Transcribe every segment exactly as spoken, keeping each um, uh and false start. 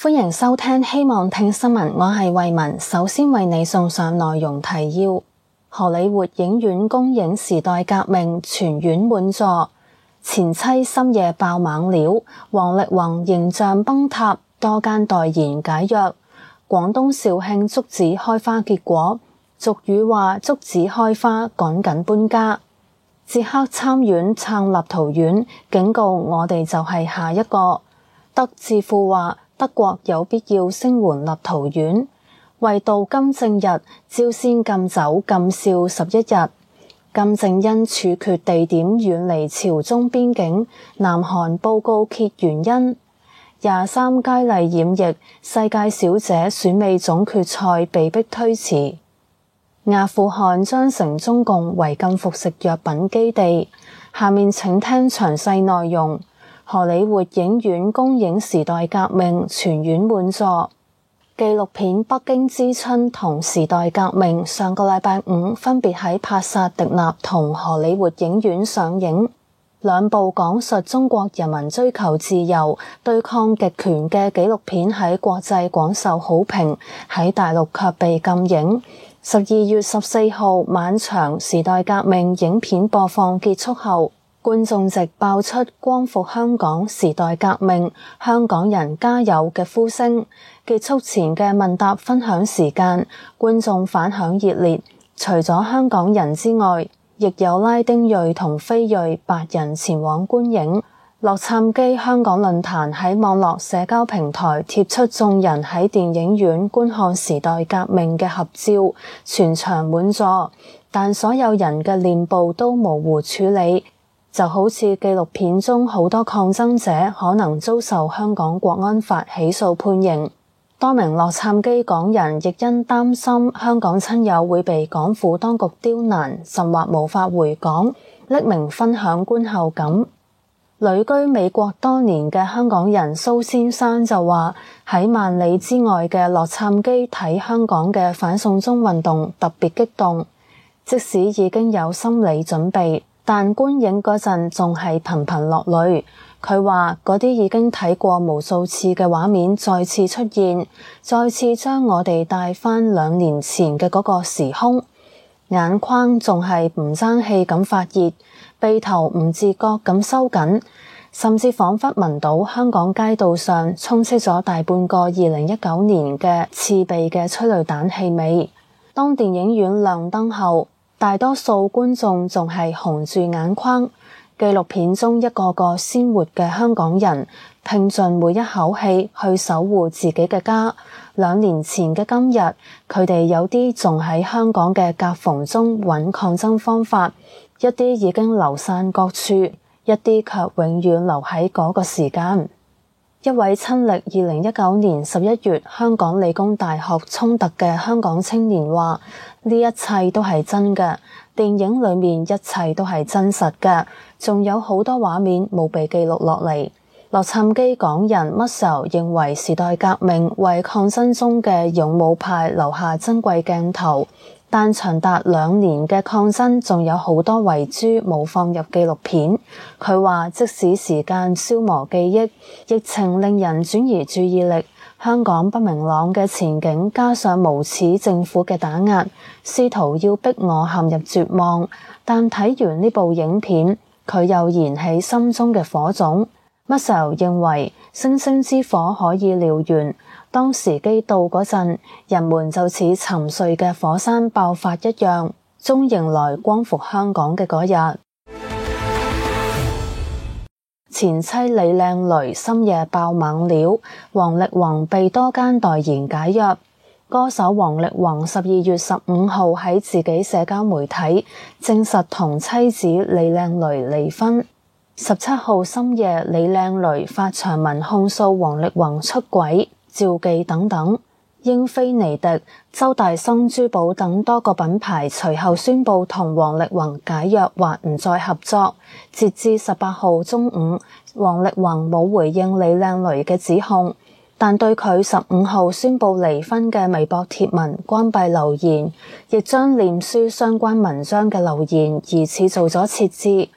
歡迎收聽希望聽新聞，我係慧雯，首先為你送上內容提要。荷里活影院公映時代革命，全院滿座。前妻深夜爆猛料，王力宏形象崩塌，多間代言解約。廣東肇慶竹子開花結果，俗語話竹子開花趕緊搬家。捷克參院撐立陶宛，警告我哋就係下一個。德智庫話德國有必要聲援立陶宛。為悼金正日，朝鮮禁酒禁笑十一日。金正恩處決地點遠離朝中邊境，南韓報告揭原因。廿三佳麗染疫，世界小姐選美總決賽被迫推遲。阿富汗將成中共違禁服食藥品基地。下面請聽詳細內容。荷里活影院公映時代革命，全院滿座。紀錄片《北京之春》同《時代革命》上個禮拜五分別喺帕薩迪納同荷里活影院上映，兩部講述中國人民追求自由、對抗極權嘅紀錄片喺國際廣受好評，喺大陸卻被禁映。十二月十四號晚場《時代革命》影片播放結束後，觀眾席爆出光復香港、時代革命、香港人加油嘅呼聲。結束前嘅問答分享時間，觀眾反響熱烈，除咗香港人之外，亦有拉丁裔同非裔白人前往觀影。洛杉磯香港論壇喺網絡社交平台貼出眾人喺電影院觀看時代革命嘅合照，全場滿座，但所有人嘅臉部都模糊處理，就好似紀錄片中好多抗爭者可能遭受香港國安法起訴判刑。多名洛杉磯港人亦因擔心香港親友會被港府當局刁難，甚或無法回港，匿名分享觀後感。旅居美國多年嘅香港人蘇先生就話，喺萬里之外嘅洛杉磯睇香港嘅反送中運動特別激動，即使已經有心理準備，但觀影嗰陣仲係頻頻落淚。佢話嗰啲已經睇過無數次嘅畫面再次出現，再次將我哋帶返兩年前嘅嗰個時空，眼眶仲係唔爭氣咁發熱，鼻頭唔自覺咁收緊，甚至彷彿聞到香港街道上充斥咗大半個二零一九年嘅刺鼻嘅催淚彈氣味。當電影院亮燈後，大多數觀眾仲係紅住眼眶。紀錄片中一個個鮮活嘅香港人，拼盡每一口氣去守護自己嘅家。兩年前嘅今日，佢哋有啲仲喺香港嘅夾縫中揾抗爭方法，一啲已經流散各處，一啲卻永遠留喺嗰個時間。一位親歷二零一九年十一月香港理工大學衝突嘅香港青年話：呢一切都係真嘅，電影裏面一切都係真實嘅，仲有好多畫面冇被記錄落嚟。洛杉磯港人 Muscle 認為時代革命為抗爭中嘅勇武派留下珍貴鏡頭，但長達兩年嘅抗爭仲有好多遺珠冇放入紀錄片。佢話即使時間消磨記憶，疫情令人轉移注意力，香港不明朗嘅前景加上無恥政府嘅打壓，試圖要逼我陷入絕望。但睇完呢部影片，佢又燃起心中嘅火種。Muscle 認為星星之火可以燎原，當時機到嗰陣，人們就似沉睡嘅火山爆發一樣，終迎來光復香港嘅嗰日。前妻李靚蕾深夜爆猛料，王力宏被多間代言解約。歌手王力宏十二月十五號喺自己社交媒體證實同妻子李靚蕾離婚。十七號深夜，李靚蕾發長文控訴王力宏出軌、召妓等等。英菲尼迪、周大生珠寶等多個品牌隨後宣布同王力宏解約或唔再合作。截至十八號中午，王力宏冇回應李靚蕾嘅指控，但對佢十五號宣布離婚嘅微博貼文關閉留言，亦將臉書相關文章嘅留言疑似做咗撤字。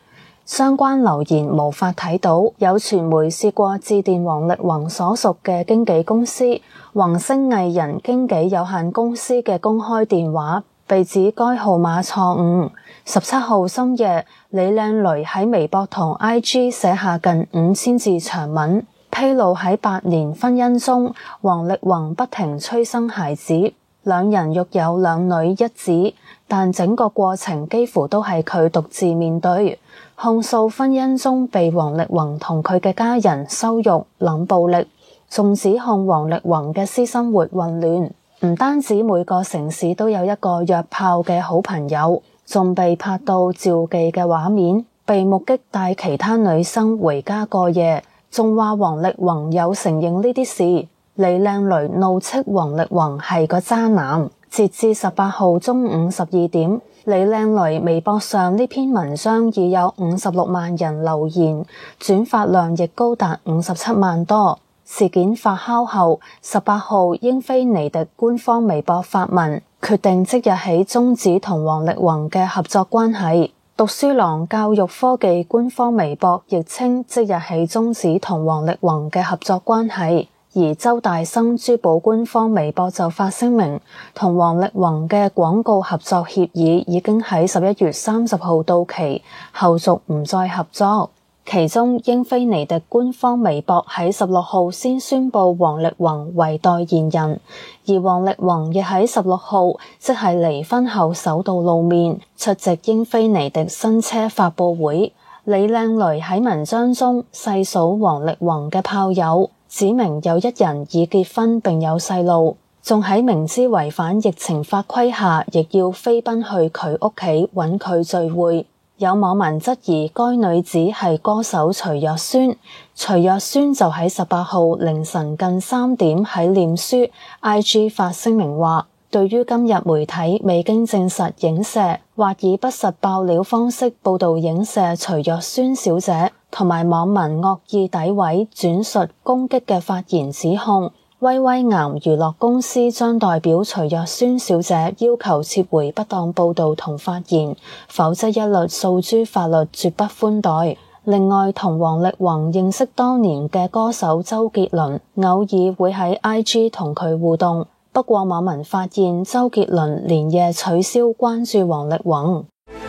相關留言無法睇到。有傳媒試過致電王力宏所屬嘅經紀公司宏星藝人經紀有限公司嘅公開電話，被指該號碼錯誤。十七號深夜，李靚蕾喺微博同 I G 寫下近五千字長文，披露喺八年婚姻中，王力宏不停催生孩子，兩人育有兩女一子，但整個過程幾乎都係佢獨自面對。控訴婚姻中被王力宏同佢嘅家人羞辱、冷暴力，仲指控王力宏嘅私生活混亂。唔單止每個城市都有一個約炮嘅好朋友，仲被拍到召妓嘅畫面，被目擊帶其他女生回家過夜，仲話王力宏有承認呢啲事。李靚蕾怒斥王力宏係個渣男。截至十八號中午十二點，李靚蕾微博上呢篇文章已有五十六萬人留言，轉發量亦高達五十七萬多。事件發酵後，十八號英菲尼迪官方微博發文，決定即日起終止同王力宏嘅合作關係。讀書郎教育科技官方微博亦稱即日起終止同王力宏嘅合作關係。而周大生珠寶官方微博就發聲明，同王力宏嘅廣告合作協議已經喺十一月三十號到期，後續唔再合作。其中英菲尼迪官方微博喺十六號先宣布王力宏為代言人，而王力宏亦喺十六號，即係離婚後首度露面，出席英菲尼迪新車發布會。李靚蕾喺文章中細數王力宏嘅炮友，指明有一人已結婚並有細路，仲喺明知違反疫情法規下，亦要飛奔去佢屋企揾佢聚會。有網民質疑該女子係歌手徐若瑄，徐若瑄就喺十八號凌晨近三點喺臉書 I G 發聲明話，對於今日媒體未經證實影射或以不實爆料方式報導影射徐若瑄小姐，同埋網民惡意詆毀、轉述、攻擊嘅發言指控，威威岩娛樂公司將代表徐若瑄小姐要求撤回不當報導同發言，否則一律訴諸法律，絕不寬待。另外，同王力宏認識多年嘅歌手周杰倫，偶爾會喺 I G 同佢互動，不過網民發現周杰倫連夜取消關注王力宏。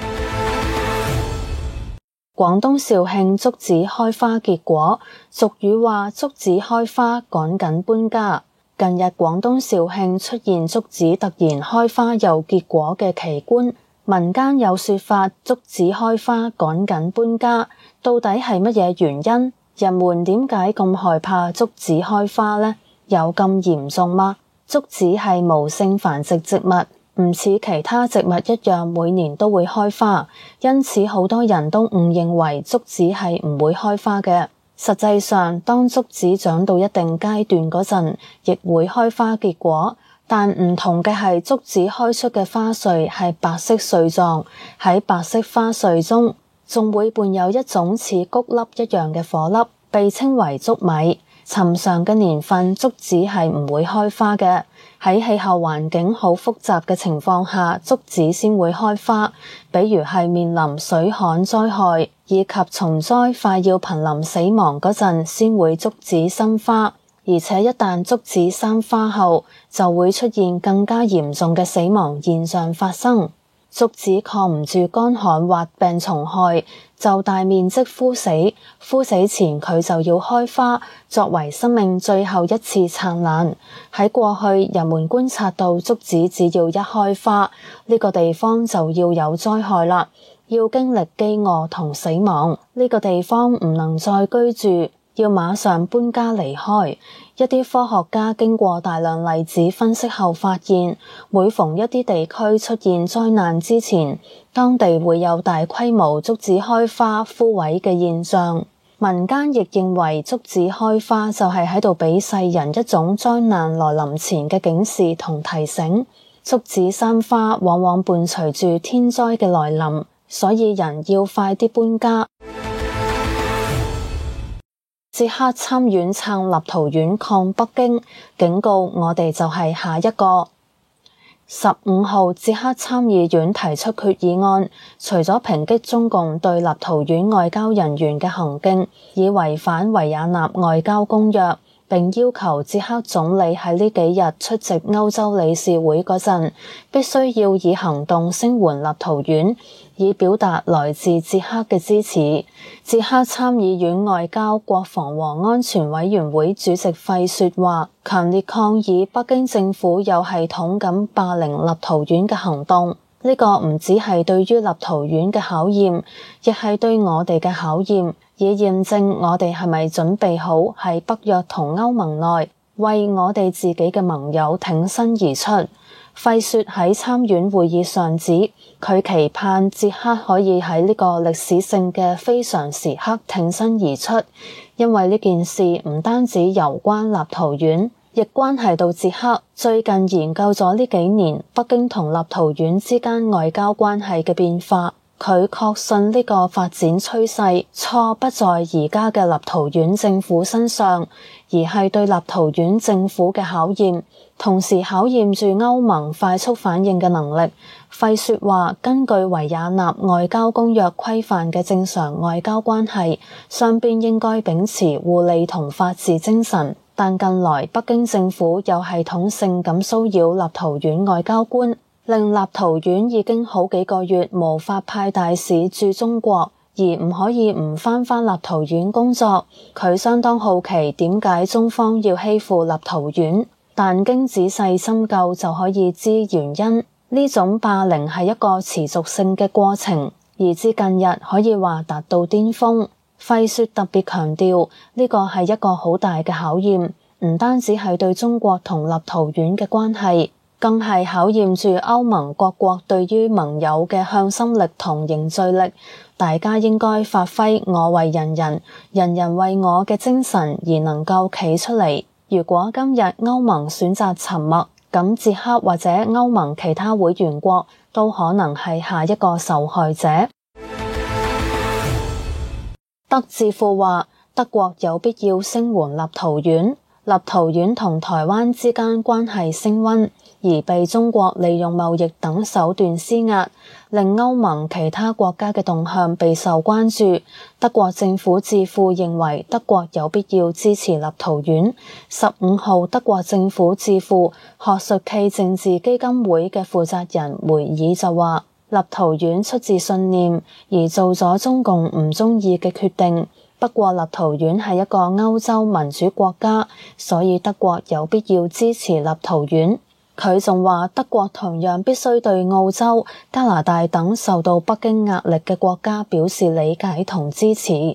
廣東肇慶竹子開花結果，俗語話竹子開花趕緊搬家。近日廣東肇慶出現竹子突然開花又結果嘅奇觀，民間有說法竹子開花趕緊搬家，到底係乜嘢原因？人們點解咁害怕竹子開花呢？有咁嚴重嗎？竹子係無性繁殖植物，唔似其他植物一樣每年都會開花，因此好多人都誤認為竹子係唔會開花嘅。實際上，當竹子長到一定階段嗰陣，亦會開花結果，但唔同嘅係竹子開出嘅花穗係白色穗狀，喺白色花穗中仲會伴有一種似谷粒一樣嘅顆粒，被稱為竹米。尋常嘅年份，竹子係唔會開花嘅。喺氣候環境好複雜嘅情況下，竹子先會開花，比如係面臨水旱災害以及蟲災快要瀕臨死亡嗰陣，先會竹子生花。而且一旦竹子生花後，就會出現更加嚴重嘅死亡現象發生。竹子抗唔住乾旱或病蟲害，就大面積枯死。枯死前佢就要開花，作為生命最後一次燦爛。喺過去，人們觀察到竹子只要一開花，呢個地方就要有災害啦，要經歷飢餓同死亡，呢個地方唔能再居住，要馬上搬家離開。一啲科學家經過大量例子分析後發現，每逢一啲地區出現災難之前，當地會有大規模竹子開花枯萎嘅現象。民間亦認為竹子開花就係喺度俾世人一種災難來臨前嘅警示同提醒。竹子生花往往伴隨住天災嘅來臨，所以人要快啲搬家。捷克參院撐立陶宛抗北京，警告我哋就係下一個。 十五號，捷克參議院提出決議案，除咗抨擊中共對立陶宛外交人員嘅行徑，以違反維也納外交公約，並要求捷克總理喺呢幾日出席歐洲理事會嗰陣，必須要以行動聲援立陶宛，以表達來自捷克嘅支持。捷克參議院外交、國防和安全委員會主席費雪話，強烈抗議北京政府有系統咁霸凌立陶宛嘅行動。呢個唔只係對於立陶宛嘅考驗，亦係對我哋嘅考驗，以驗證我哋係咪準備好喺北約同歐盟內為我哋自己嘅盟友挺身而出。費雪喺參院會議上指，佢期盼捷克可以喺呢個歷史性嘅非常時刻挺身而出，因為呢件事唔單止攸關立陶宛，亦關係到捷克。最近研究咗呢幾年北京同立陶宛之間外交關係嘅變化，佢確信呢個發展趨勢錯不在而家嘅立陶宛政府身上，而係對立陶宛政府嘅考驗，同時考驗住歐盟快速反應嘅能力。費雪話，根據維也納外交公約規範嘅正常外交關係，雙邊應該秉持互利同法治精神。但近來北京政府有系統性咁騷擾立陶宛外交官，令立陶宛已經好幾個月無法派大使駐中國，而唔可以唔返返立陶宛工作。佢相當好奇點解中方要欺負立陶宛，但經仔細深究就可以知原因。呢種霸凌係一個持續性嘅過程，而至近日可以話達到巔峰。費雪特別強調，呢個係一個好大嘅考驗，唔單止係對中國同立陶宛嘅關係，更係考驗住歐盟各國對於盟友嘅向心力同凝聚力。大家應該發揮我為人人，人人為我嘅精神，而能夠企出嚟。如果今日歐盟選擇沉默，咁捷克或者歐盟其他會員國都可能係下一個受害者。德智庫話，德國有必要聲援立陶宛。立陶宛同台灣之間關係升溫，而被中國利用貿易等手段施壓，令歐盟其他國家嘅動向備受關注。德國政府智庫認為德國有必要支持立陶宛。十五號，德國政府智庫學術暨政治基金會嘅負責人梅爾就話，立陶宛出自信念而做咗中共唔中意嘅決定。不過立陶宛係一個歐洲民主國家，所以德國有必要支持立陶宛。佢仲話，德國同樣必須對澳洲、加拿大等受到北京壓力嘅國家表示理解同支持。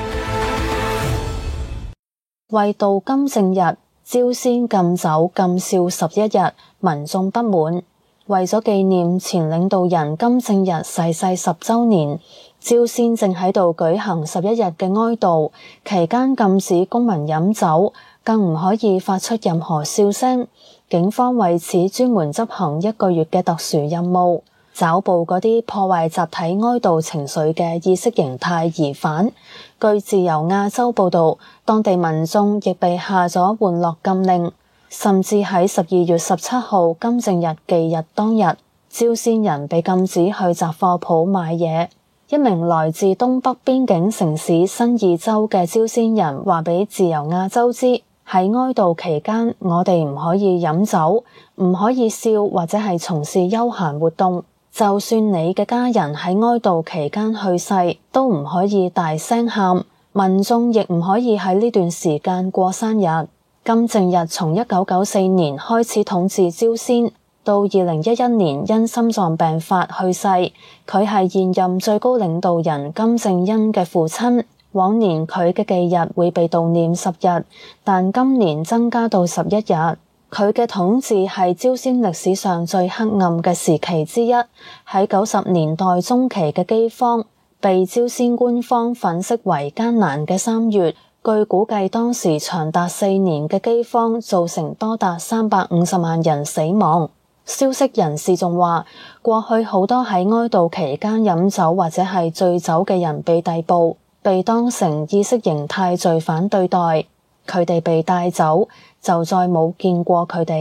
為悼金正日，朝鮮禁酒禁笑十一日，民眾不滿。為咗紀念前領導人金正日逝世十週年，朝鮮正喺度舉行十一日嘅哀悼，期間禁止公民飲酒，更唔可以發出任何笑聲。警方為此專門執行一個月嘅特殊任務，抓捕嗰啲破壞集體哀悼情緒嘅意識形態疑犯。據自由亞洲報道，當地民眾亦被下咗玩樂禁令。甚至喺十二月十七號金正日忌日當日，朝鮮人被禁止去雜貨鋪買嘢。一名來自東北邊境城市新義州嘅朝鮮人話俾自由亞洲知，喺哀悼期間，我哋唔可以飲酒，唔可以笑或者係從事休閒活動。就算你嘅家人喺哀悼期間去世，都唔可以大聲喊，民眾亦唔可以喺呢段時間過生日。金正日從一九九四年開始統治朝鮮，到二零一一年因心臟病發去世。佢係現任最高領導人金正恩嘅父親。往年佢嘅忌日會被悼念十日，但今年增加到十一日。佢嘅統治係朝鮮歷史上最黑暗嘅時期之一。喺九十年代中期嘅饑荒，被朝鮮官方粉飾為艱難嘅三月。據估計，當時長達四年嘅饑荒造成多達三百五十萬人死亡。消息人士仲話，過去好多喺哀悼期間飲酒或者係醉酒嘅人被逮捕，被當成意識形態罪犯對待。佢哋被帶走，就再冇見過佢哋。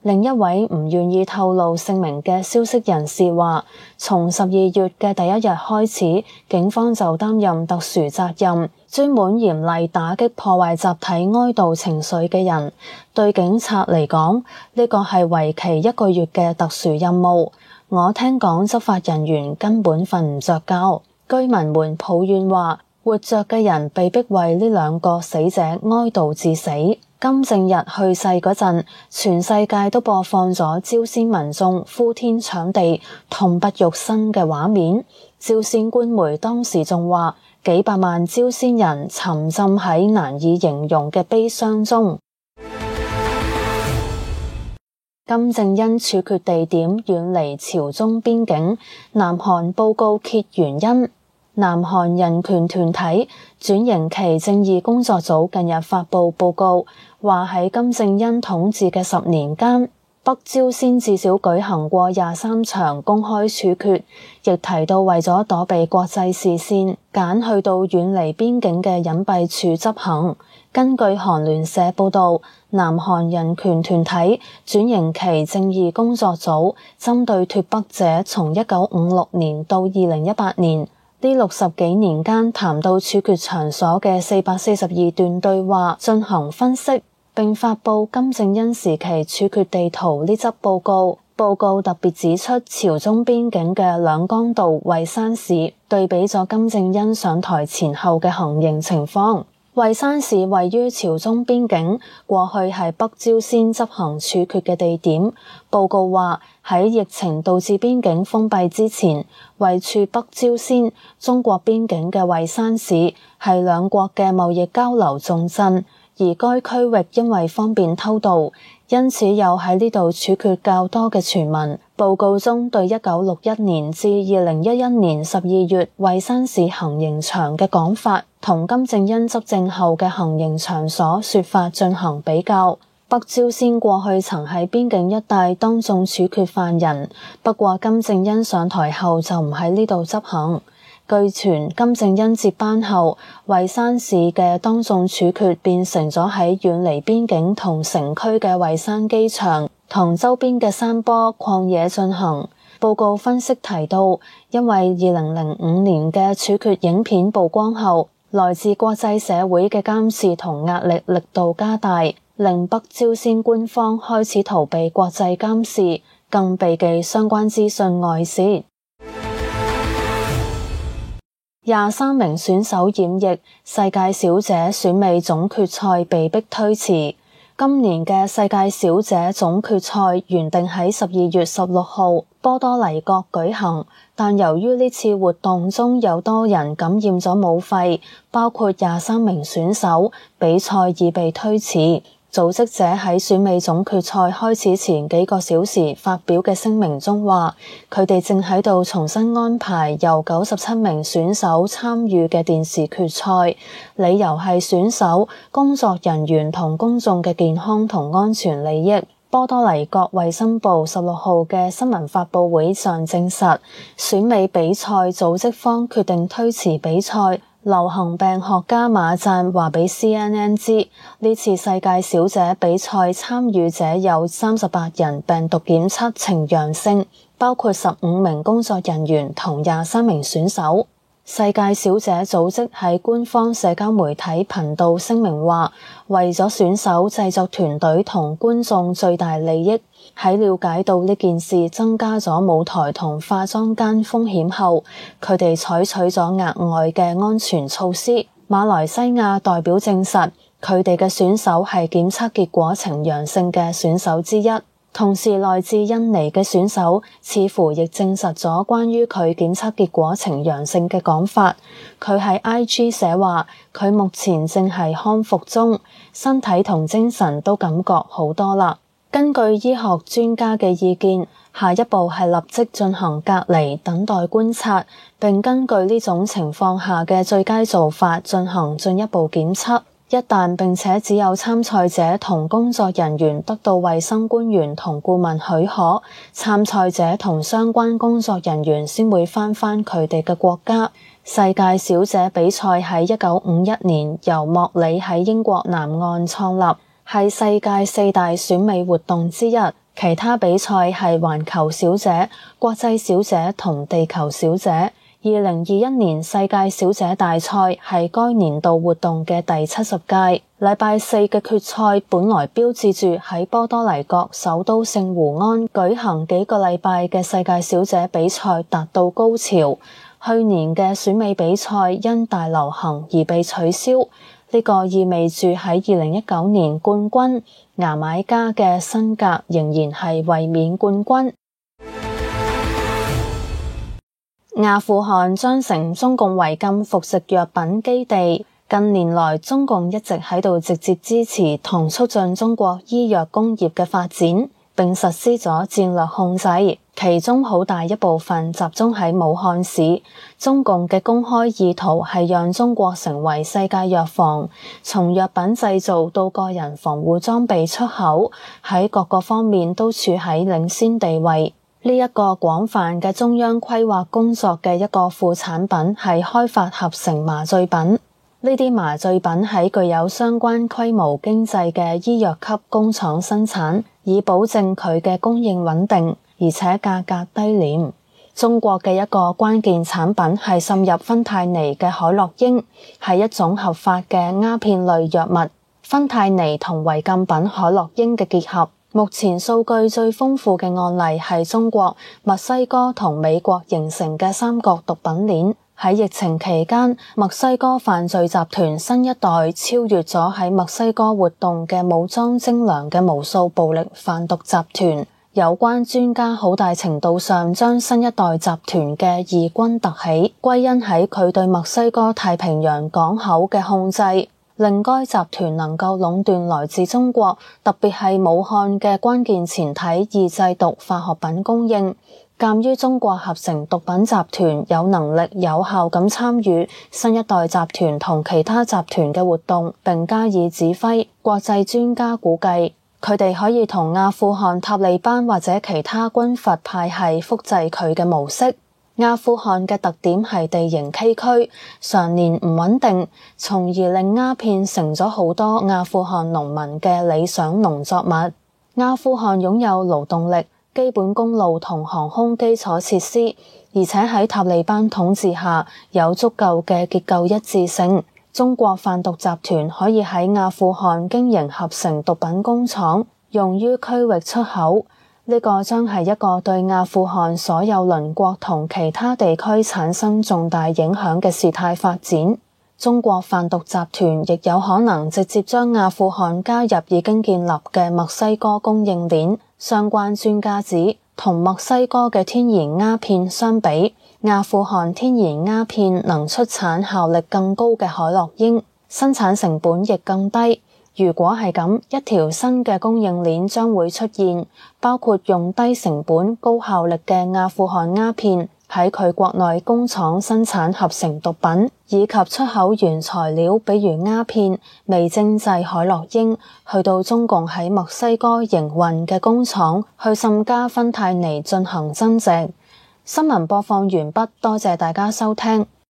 另一位唔願意透露姓名嘅消息人士話，從十二月嘅第一日開始，警方就擔任特殊責任，專門嚴厲打擊破壞集體哀悼情緒嘅人。對警察嚟講，呢個係為期一個月嘅特殊任務。我聽講執法人員根本瞓唔着覺。居民們抱怨話，活着嘅人被逼為呢兩個死者哀悼至死。金正日去世嗰陣，全世界都播放咗朝鮮民眾呼天搶地、痛不欲生嘅畫面。朝鮮官媒當時仲話，幾百萬朝鮮人沉浸喺難以形容嘅悲傷中。金正恩處決地點遠離朝中邊境，南韓報告揭原因。南韓人權團體轉型期正義工作組近日發布報告，話喺金正恩統治嘅十年間，北朝鮮至少舉行過廿三場公開處決，亦提到為咗躲避國際視線，揀去到遠離邊境嘅隱蔽處執行。根據韓聯社報道，南韓人權團體轉型期正義工作組針對脫北者從一九五六年到二零一八年呢六十幾年間談到處決場所嘅四百四十二段對話進行分析，並發布金正恩時期處決地圖呢則報告。報告特別指出，朝中邊境嘅兩江道惠山市對比咗金正恩上台前後嘅行刑情況。惠山市位於朝中邊境，過去係北朝鮮執行處決嘅地點。報告話，喺疫情導致邊境封閉之前，位處北朝鮮中國邊境嘅惠山市係兩國嘅貿易交流重鎮，而該區域因為方便偷渡，因此有喺呢度處決較多嘅傳聞。報告中對一九六一年至二零一一年十二月惠山市行刑場嘅講法，同金正恩執政後嘅行刑場所說法進行比較。北朝鮮過去曾喺邊境一帶當眾處決犯人，不過金正恩上台後就唔喺呢度執行。據傳金正恩接班後，惠山市嘅當眾處決變成咗喺遠離邊境同城區嘅惠山機場同周邊嘅山坡曠野進行。報告分析提到，因為二零零五年嘅處決影片曝光後，來自國際社會嘅監視同壓力力度加大，令北朝鮮官方開始逃避國際監視，更避忌相關資訊外泄。廿三名選手染疫，世界小姐選美總決賽被迫推遲。今年嘅世界小姐總決賽原定喺十二月十六號波多黎各舉行，但由於呢次活動中有多人感染咗武肺，包括廿三名選手，比賽已被推遲。組織者喺選美總決賽開始前幾個小時發表嘅聲明中話，佢哋正喺度重新安排由九十七名選手參與嘅電視決賽，理由係選手、工作人員同公眾嘅健康同安全利益。波多黎各衛生部十六號嘅新聞發佈會上證實，選美比賽組織方決定推遲比賽。流行病學家馬贊話俾 C N N 知，呢次世界小姐比賽參與者有三十八人病毒檢測呈陽性，包括十五名工作人員同廿三名選手。世界小姐組織喺官方社交媒體頻道聲明話，為咗選手、製作團隊同觀眾最大利益，喺了解到呢件事增加咗舞台同化妝間風險後，佢哋採取咗額外嘅安全措施。馬來西亞代表證實，佢哋嘅選手係檢測結果呈陽性嘅選手之一。同時，來自印尼嘅選手似乎亦證實咗關於佢檢測結果呈陽性嘅講法。佢喺 I G 寫話，佢目前正係康復中，身體同精神都感覺好多啦。根據醫學專家嘅意見，下一步係立即進行隔離，等待觀察，並根據呢種情況下嘅最佳做法進行進一步檢測。一旦並且只有參賽者同工作人員得到衛生官員同顧問許可，參賽者同相關工作人員先會返返佢哋嘅國家。世界小姐比賽喺一九五一年由莫里喺英國南岸創立，係世界四大選美活動之一。 其他比賽係環球小姐、國際小姐同地球小姐。二零二一年世界小姐大賽係該年度活動嘅第七十屆。禮拜四嘅決賽本來標誌住喺波多黎各首都聖胡安舉行幾個禮拜嘅世界小姐比賽達到高潮。去年嘅選美比賽因大流行而被取消，呢個意味住喺二零一九年冠軍牙買加嘅辛格仍然係衛冕冠軍。阿富汗將成中共違禁服食藥品基地，近年來中共一直喺度直接支持同促進中國醫藥工業嘅發展，並實施咗戰略控制，其中好大一部分集中喺武漢市。中共嘅公開意圖係讓中國成為世界藥房，從藥品製造到個人防護裝備出口，喺各個方面都處喺領先地位。呢一個廣泛嘅中央規劃工作嘅一個副產品係開發合成麻醉品。呢啲麻醉品喺具有相關規模經濟嘅醫藥級工廠生產，以保證佢嘅供應穩定，而且價格低廉。中國嘅一個關鍵產品係滲入芬太尼嘅海洛因，係一種合法嘅鴉片類藥物。芬太尼同違禁品海洛因嘅結合。目前數據最豐富嘅案例係中國、墨西哥同美國形成嘅三角毒品鏈。喺疫情期間，墨西哥犯罪集團新一代超越咗喺墨西哥活動嘅武裝精良嘅無數暴力販毒集團。有關專家好大程度上將新一代集團嘅異軍突起歸因喺佢對墨西哥太平洋港口嘅控制，令該集團能夠壟斷來自中國，特別係武漢嘅關鍵前體二製毒化學品供應。鑑於中國合成毒品集團有能力有效咁參與新一代集團同其他集團嘅活動並加以指揮，國際專家估計佢哋可以同阿富汗塔利班或者其他軍閥派系複製佢嘅模式。阿富汗嘅特點係地形崎嶇，常年唔穩定，從而令鴉片成咗好多阿富汗農民嘅理想農作物。阿富汗擁有勞動力、基本公路同航空基礎設施，而且喺塔利班統治下有足夠嘅結構一致性。中國販毒集團可以喺阿富汗經營合成毒品工廠，用於區域出口。呢個將係一個對阿富汗所有鄰國同其他地區產生重大影響嘅事態發展。中國販毒集團亦有可能直接將阿富汗加入已經建立嘅墨西哥供應鏈。相關專家指，同墨西哥嘅天然鴉片相比，阿富汗天然鴉片能出產效力更高嘅海洛因，生產成本亦更低。如果係咁，一條新嘅供應鏈將會出現，包括用低成本、高效力嘅阿富汗鴉片喺佢國內工廠生產合成毒品，以及出口原材料，比如鴉片、微精製海洛因，去到中共喺墨西哥營運嘅工廠，去滲加芬太尼進行增值。新聞播放完畢，多謝大家收聽。